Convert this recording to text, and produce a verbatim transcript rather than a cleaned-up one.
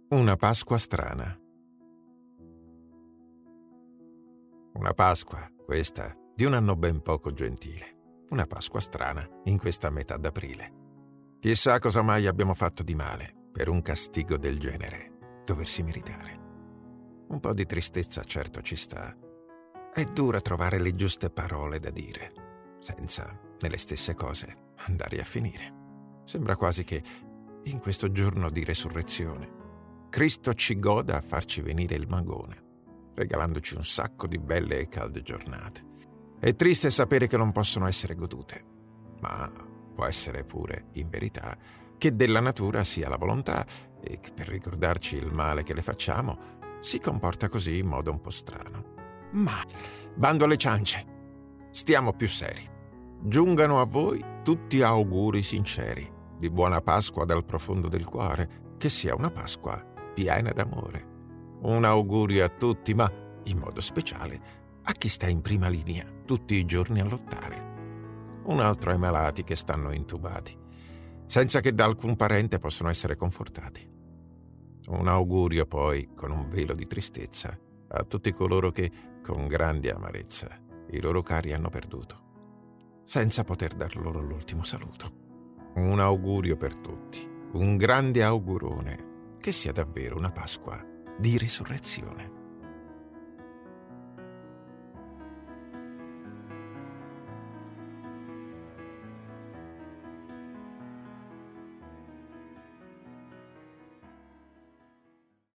Una Pasqua strana. Una Pasqua, questa, di un anno ben poco gentile. Una Pasqua strana in questa metà d'aprile. Chissà cosa mai abbiamo fatto di male per un castigo del genere doversi meritare. Un po' di tristezza certo ci sta. È dura trovare le giuste parole da dire, senza, nelle stesse cose, andare a finire. Sembra quasi che, in questo giorno di resurrezione, Cristo ci goda a farci venire il magone, regalandoci un sacco di belle e calde giornate. È triste sapere che non possono essere godute, ma può essere pure, in verità, che della natura sia la volontà e che per ricordarci il male che le facciamo si comporta così in modo un po' strano. Ma, bando alle ciance, stiamo più seri. Giungano a voi tutti auguri sinceri, di buona Pasqua dal profondo del cuore, che sia una Pasqua piena d'amore. Un augurio a tutti, ma in modo speciale a chi sta in prima linea tutti i giorni a lottare. Un altro ai malati che stanno intubati, senza che da alcun parente possono essere confortati. Un augurio poi, con un velo di tristezza, a tutti coloro che, con grande amarezza, i loro cari hanno perduto, senza poter dar loro l'ultimo saluto. Un augurio per tutti, un grande augurone, che sia davvero una Pasqua di risurrezione.